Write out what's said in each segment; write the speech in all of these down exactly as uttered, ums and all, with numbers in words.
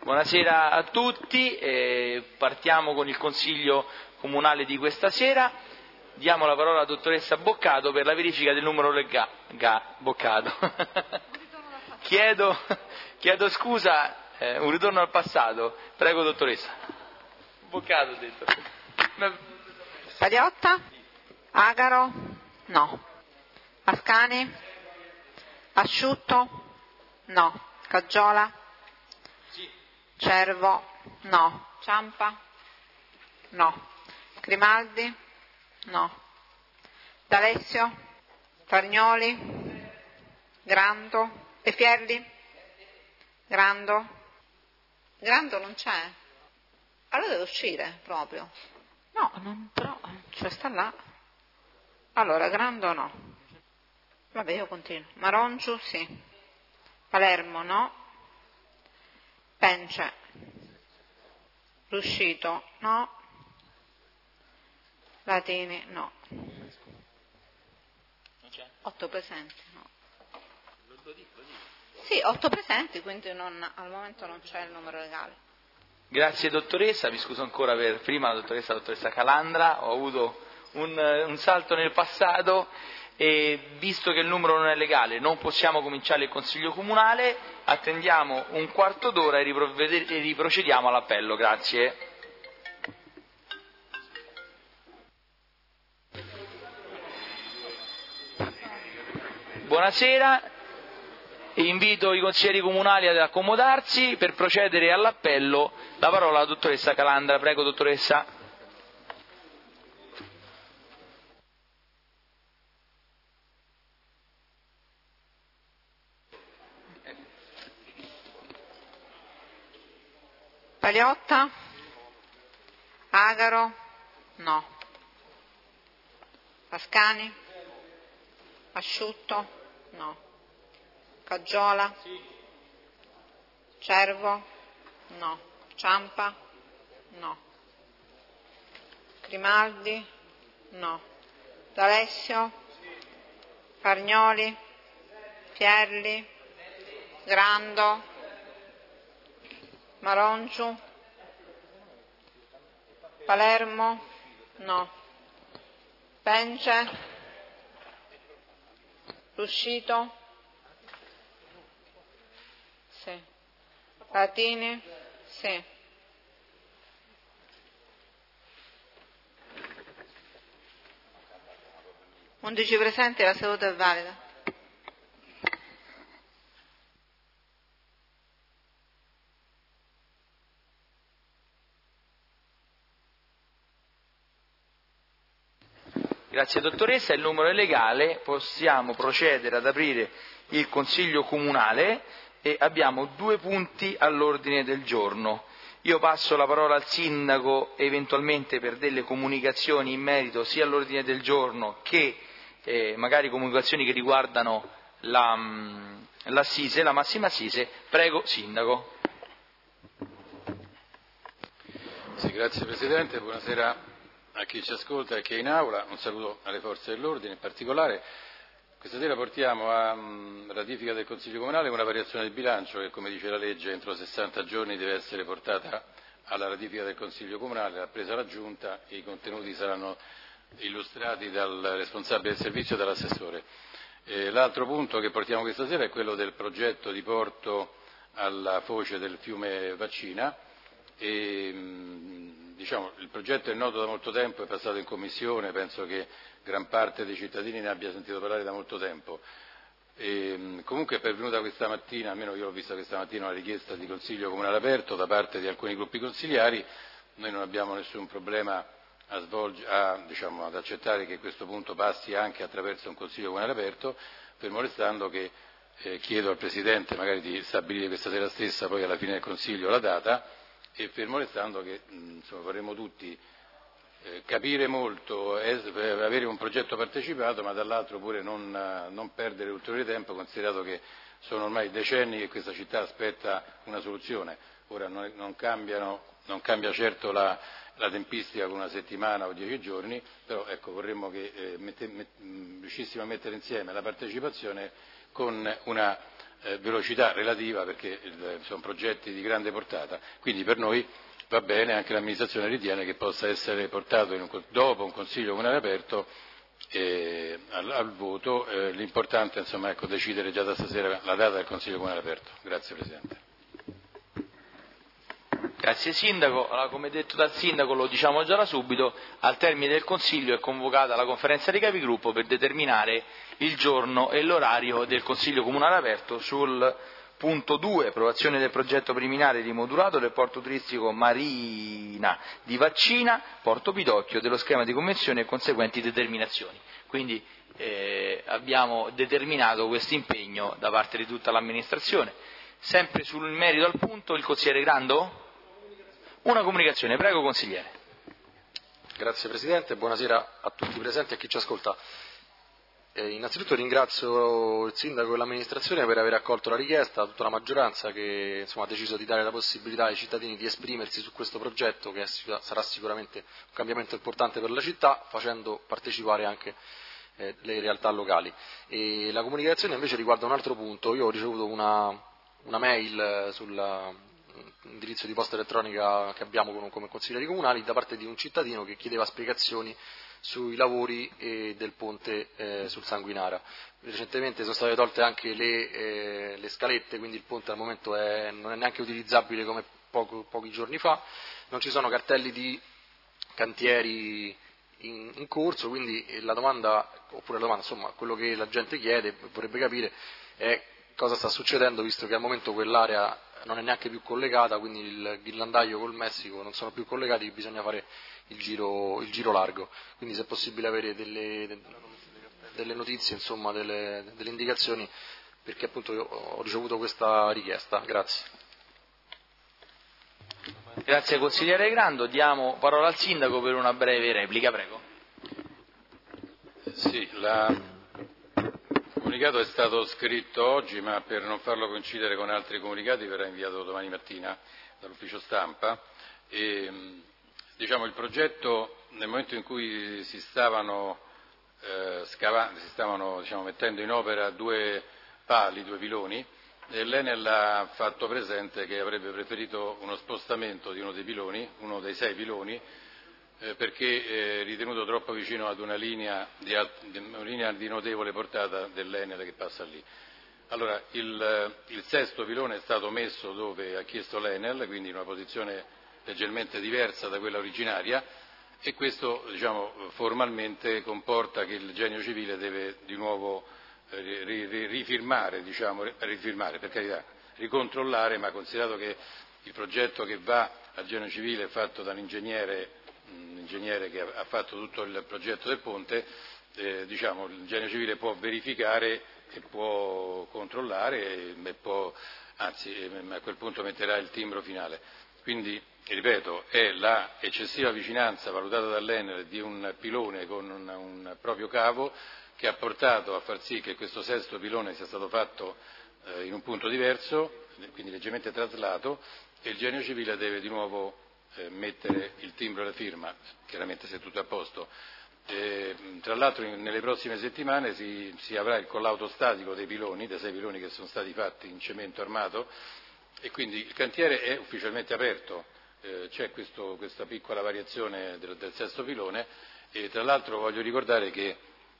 Buonasera a tutti, eh, partiamo con il Consiglio Comunale di questa sera. Diamo la parola alla dottoressa Boccato per la verifica del numero legale. Boccato. chiedo, chiedo scusa, eh, un ritorno al passato. Prego dottoressa. Boccato ho detto. Paliotta? Agaro? No. Ascani? Asciutto? No. Caggiola? Sì. Cervo? No. Ciampa? No. Grimaldi? No. D'Alessio? Fargnoli? Grando? E Fierli? Grando? Grando non c'è? Allora deve uscire proprio. No, non, però, cioè sta là. Allora, Grando no. Vabbè, io continuo. Marongiu sì. Palermo no. Pence. Ruscito no. Latini no. Non c'è? Otto presenti no. Sì, otto presenti, quindi non, al momento non c'è il numero legale. Grazie dottoressa, mi scuso ancora per prima la dottoressa, la dottoressa Calandra, ho avuto un, un salto nel passato e visto che il numero non è legale non possiamo cominciare il Consiglio Comunale, attendiamo un quarto d'ora e, e riprocediamo all'appello. Grazie. Buonasera. Invito i consiglieri comunali ad accomodarsi per procedere all'appello. La parola alla dottoressa Calandra. Prego, dottoressa. Paliotta? Agaro? No. Ascani? Asciutto? No. Caggiola? Sì. Cervo? No. Ciampa? No. Grimaldi? No. D'Alessio? Fargnoli? Fierli? Grando? Marongiu? Palermo? No. Pence? Ruscito? Sì. Latini? Sì. undici presenti, la seduta è valida. Grazie dottoressa, il numero è legale, possiamo procedere ad aprire il Consiglio Comunale e abbiamo due punti all'ordine del giorno. Io passo la parola al Sindaco eventualmente per delle comunicazioni in merito sia all'ordine del giorno che eh, magari comunicazioni che riguardano la, l'assise, la massima assise. Prego Sindaco. Sì, grazie Presidente, buonasera a chi ci ascolta e chi è in aula, un saluto alle forze dell'ordine in particolare. Questa sera portiamo a mh, ratifica del Consiglio Comunale una variazione del bilancio che, come dice la legge, entro sessanta giorni deve essere portata alla ratifica del Consiglio Comunale, l'ha presa la Giunta e i contenuti saranno illustrati dal responsabile del servizio e dall'assessore. Eh, l'altro punto che portiamo questa sera è quello del progetto di porto alla foce del fiume Vaccina. E, mh, diciamo, il progetto è noto da molto tempo, è passato in commissione, penso che gran parte dei cittadini ne abbia sentito parlare da molto tempo. E, mh, comunque è pervenuta questa mattina, almeno io l'ho vista questa mattina, una richiesta di Consiglio Comunale aperto da parte di alcuni gruppi consigliari. Noi non abbiamo nessun problema a svolge, a, diciamo, ad accettare che questo punto passi anche attraverso un Consiglio Comunale aperto, fermo restando che eh, chiedo al Presidente magari di stabilire questa sera stessa, poi alla fine del Consiglio, la data, e fermo restando che insomma, vorremmo tutti eh, capire molto, eh, avere un progetto partecipato, ma dall'altro pure non, eh, non perdere ulteriore tempo, considerato che sono ormai decenni che questa città aspetta una soluzione. Ora non, non, cambiano, non cambia certo la, la tempistica con una settimana o dieci giorni, però ecco, vorremmo che eh, mette, met, riuscissimo a mettere insieme la partecipazione con una eh, velocità relativa, perché il, sono progetti di grande portata, quindi per noi va bene, anche l'amministrazione ritiene che possa essere portato in un, dopo un Consiglio Comunale aperto eh, al, al voto. Eh, l'importante insomma, ecco, decidere già da stasera la data del Consiglio Comunale aperto. Grazie Presidente. Grazie Sindaco. Allora, come detto dal Sindaco, lo diciamo già da subito, al termine del Consiglio è convocata la conferenza dei capigruppo per determinare il giorno e l'orario del Consiglio Comunale aperto sul punto due, approvazione del progetto preliminare rimodulato del porto turistico Marina di Vaccina, Porto Pidocchio, dello schema di convenzione e conseguenti determinazioni. Quindi eh, abbiamo determinato questo impegno da parte di tutta l'amministrazione. Sempre sul merito al punto, il consigliere Grando? Una comunicazione, prego consigliere. Grazie Presidente, buonasera a tutti i presenti e a chi ci ascolta. Eh, innanzitutto ringrazio il Sindaco e l'amministrazione per aver accolto la richiesta, tutta la maggioranza che insomma, ha deciso di dare la possibilità ai cittadini di esprimersi su questo progetto che è, sarà sicuramente un cambiamento importante per la città, facendo partecipare anche eh, le realtà locali. E la comunicazione invece riguarda un altro punto. Io ho ricevuto una, una mail sulla indirizzo di posta elettronica che abbiamo come consiglieri comunali da parte di un cittadino che chiedeva spiegazioni sui lavori eh, del ponte eh, sul Sanguinara. Recentemente sono state tolte anche le, eh, le scalette, quindi il ponte al momento è, non è neanche utilizzabile come poco, pochi giorni fa, non ci sono cartelli di cantieri in, in corso, quindi la domanda, oppure la domanda, insomma, quello che la gente chiede, vorrebbe capire è cosa sta succedendo, visto che al momento quell'area non è neanche più collegata, quindi il ghirlandaio col Messico non sono più collegati, bisogna fare il giro, il giro largo. Quindi se è possibile avere delle, delle notizie, insomma, delle, delle indicazioni, perché appunto io ho ricevuto questa richiesta. Grazie. Grazie consigliere Grando, diamo parola al Sindaco per una breve replica, prego. Sì, la... il comunicato è stato scritto oggi, ma per non farlo coincidere con altri comunicati verrà inviato domani mattina dall'ufficio stampa. E, diciamo, il progetto, nel momento in cui si stavano, eh, scavando, si stavano diciamo, mettendo in opera due pali, due piloni, e l'Enel ha fatto presente che avrebbe preferito uno spostamento di uno dei piloni, uno dei sei piloni, Eh, perché è ritenuto troppo vicino ad una linea di, una linea di notevole portata dell'Enel che passa lì. Allora, il, il sesto pilone è stato messo dove ha chiesto l'Enel, quindi in una posizione leggermente diversa da quella originaria, e questo diciamo, formalmente comporta che il Genio Civile deve di nuovo eh, ri, ri, rifirmare, diciamo, rifirmare, per carità, ricontrollare, ma considerato che il progetto che va al Genio Civile è fatto dall'ingegnere un ingegnere che ha fatto tutto il progetto del ponte, eh, diciamo, il Genio Civile può verificare e può controllare e può, anzi a quel punto metterà il timbro finale. Quindi, ripeto, è la eccessiva vicinanza valutata dall'Enel di un pilone con un, un proprio cavo che ha portato a far sì che questo sesto pilone sia stato fatto eh, in un punto diverso, quindi leggermente traslato, e il Genio Civile deve di nuovo mettere il timbro e la firma, chiaramente se tutto è a posto. E, tra l'altro in, nelle prossime settimane si, si avrà il collaudo statico dei piloni, dei sei piloni che sono stati fatti in cemento armato, e quindi il cantiere è ufficialmente aperto, eh, c'è questo, questa piccola variazione del, del sesto pilone, e tra l'altro voglio ricordare che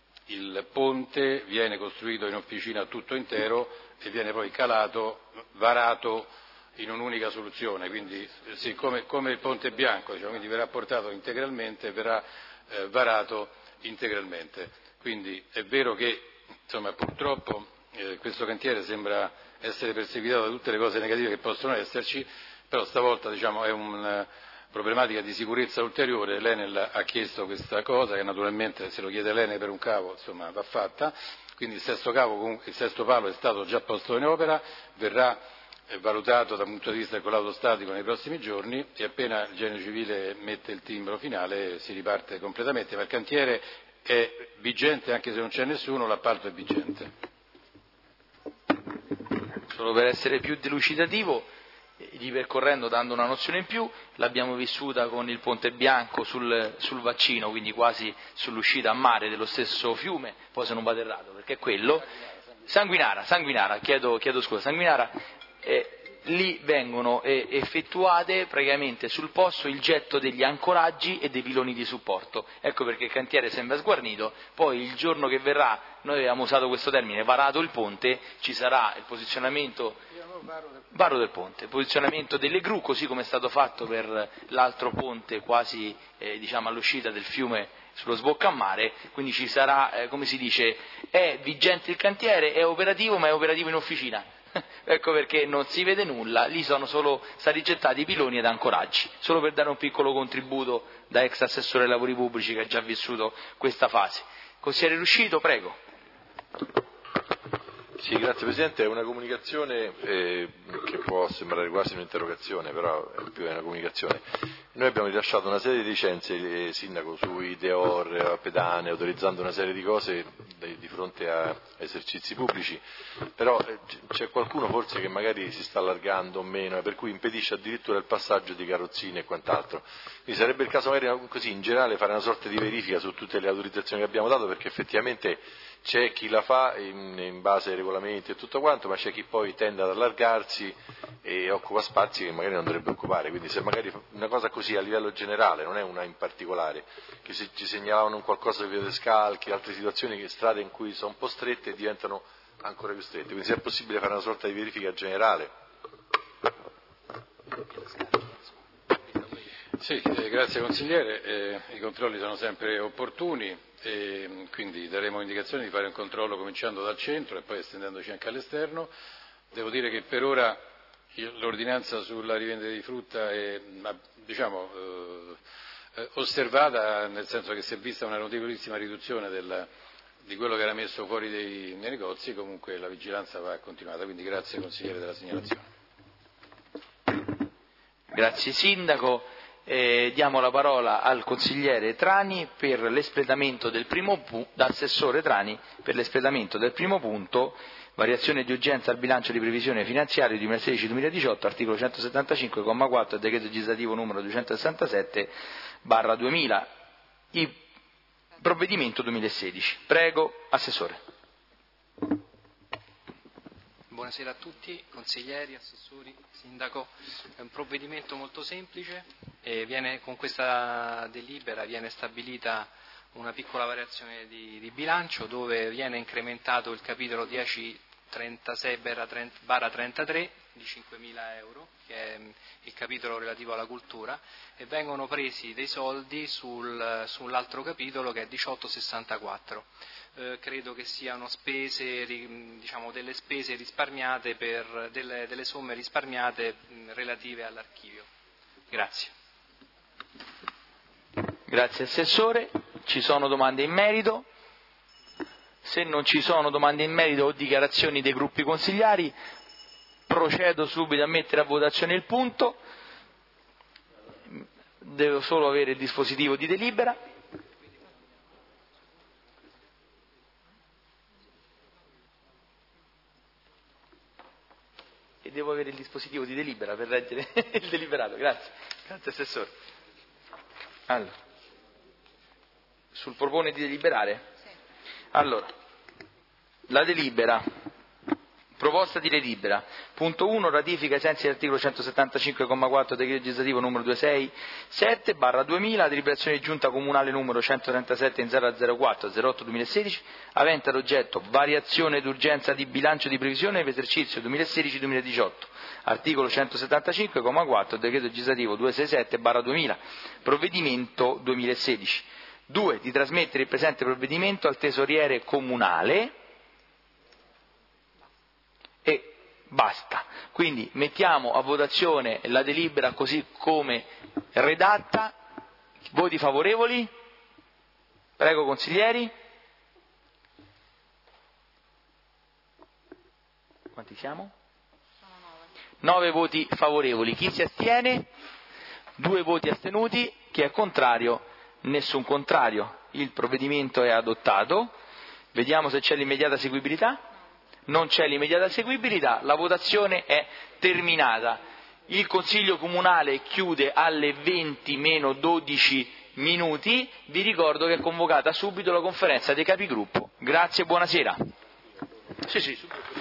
il ponte viene costruito in officina tutto intero e viene poi calato, varato in un'unica soluzione, quindi sì, come, come il Ponte Bianco, diciamo, quindi verrà portato integralmente, verrà eh, varato integralmente. Quindi è vero che insomma, purtroppo eh, questo cantiere sembra essere perseguitato da tutte le cose negative che possono esserci, però stavolta diciamo, è una problematica di sicurezza ulteriore. L'Enel ha chiesto questa cosa, che naturalmente se lo chiede l'Enel per un cavo insomma, va fatta, quindi il sesto, cavo, il sesto palo è stato già posto in opera, verrà è valutato dal punto di vista del collaudo statico nei prossimi giorni, e appena il Genio Civile mette il timbro finale si riparte completamente, ma il cantiere è vigente anche se non c'è nessuno, l'appalto è vigente. Solo per essere più delucidativo, ripercorrendo, dando una nozione in più, l'abbiamo vissuta con il Ponte Bianco sul, sul Vaccino, quindi quasi sull'uscita a mare dello stesso fiume, poi se non vado errato, perché è quello. Sanguinara, Sanguinara, chiedo, chiedo scusa, Sanguinara, eh, lì vengono eh, effettuate praticamente sul posto il getto degli ancoraggi e dei piloni di supporto. Ecco perché il cantiere sembra sguarnito, poi il giorno che verrà, noi avevamo usato questo termine, varato il ponte, ci sarà il posizionamento, varo del ponte, il posizionamento delle gru, così come è stato fatto per l'altro ponte quasi eh, diciamo all'uscita del fiume sullo sboccamare, quindi ci sarà, eh, come si dice, è vigente il cantiere, è operativo ma è operativo in officina. Ecco perché non si vede nulla, lì sono solo stati gettati i piloni ed ancoraggi, solo per dare un piccolo contributo da ex assessore ai lavori pubblici che ha già vissuto questa fase. Consigliere Ruscito, prego. Sì, grazie Presidente, è una comunicazione eh, che può sembrare quasi un'interrogazione, però è più una comunicazione. Noi abbiamo rilasciato una serie di licenze, eh, Sindaco, sui Deor, pedane, autorizzando una serie di cose di, di fronte a, a esercizi pubblici, però eh, c'è qualcuno forse che magari si sta allargando o meno, per cui impedisce addirittura il passaggio di carrozzine e quant'altro. Quindi sarebbe il caso magari così in generale fare una sorta di verifica su tutte le autorizzazioni che abbiamo dato, perché effettivamente c'è chi la fa in, in base ai regolamenti e tutto quanto, ma c'è chi poi tende ad allargarsi e occupa spazi che magari non dovrebbe occupare, quindi se magari una cosa così a livello generale, non è una in particolare, che se ci segnalavano un qualcosa di via Scalchi, altre situazioni, che strade in cui sono un po' strette diventano ancora più strette, quindi se è possibile fare una sorta di verifica generale. Sì, eh, grazie consigliere, eh, i controlli sono sempre opportuni e quindi daremo indicazione di fare un controllo cominciando dal centro e poi estendendoci anche all'esterno. Devo dire che per ora l'ordinanza sulla rivendita di frutta è diciamo, eh, osservata, nel senso che si è vista una notevolissima riduzione del, di quello che era messo fuori dei, nei negozi, comunque la vigilanza va continuata, quindi grazie consigliere della segnalazione. Grazie Sindaco. Eh, diamo la parola al consigliere Trani per l'espletamento del primo punto, d'assessore Trani per l'espletamento del primo punto, variazione di urgenza al bilancio di previsione finanziaria duemilasedici duemiladiciotto, articolo centosettantacinque comma quattro del decreto legislativo numero duecentosessantasette barra duemila, il provvedimento duemilasedici. Prego, assessore. Buonasera a tutti, consiglieri, assessori, sindaco. È un provvedimento molto semplice e viene, con questa delibera viene stabilita una piccola variazione di, di bilancio dove viene incrementato il capitolo dieci trentasei barra trentatré di cinquemila euro, che è il capitolo relativo alla cultura, e vengono presi dei soldi sul, sull'altro capitolo che è diciotto sessantaquattro. Eh, credo che siano spese, diciamo, delle spese risparmiate per delle, delle somme risparmiate mh, relative all'archivio. Grazie. Grazie Assessore. Ci sono domande in merito? Se non ci sono domande in merito o dichiarazioni dei gruppi consigliari, procedo subito a mettere a votazione il punto. Devo solo avere il dispositivo di delibera. E devo avere il dispositivo di delibera per leggere il deliberato. Grazie. Grazie Assessore. Allora, sul propone di deliberare? Sì. Allora, la delibera, proposta di delibera, punto uno, ratifica ai sensi dell'articolo centosettantacinque comma quattro del decreto legislativo numero duecentosessantasette barra duemila, deliberazione di giunta comunale numero centotrentasette in zero zero quattro zero otto duemilasedici, avente ad oggetto variazione d'urgenza di bilancio di previsione per esercizio duemilasedici duemiladiciotto, articolo centosettantacinque comma quattro del decreto legislativo duecentosessantasette barra duemila, provvedimento duemilasedici. due. Di trasmettere il presente provvedimento al tesoriere comunale e basta. Quindi mettiamo a votazione la delibera così come redatta. Voti favorevoli? Prego consiglieri. Quanti siamo? Sono nove. Nove voti favorevoli. Chi si astiene? Due voti astenuti. Chi è contrario? Nessun contrario. Il provvedimento è adottato. Vediamo se c'è l'immediata seguibilità. Non c'è l'immediata seguibilità. La votazione è terminata. Il Consiglio Comunale chiude alle venti meno dodici minuti. Vi ricordo che è convocata subito la conferenza dei capigruppo. Grazie e buonasera. Sì, sì, subito.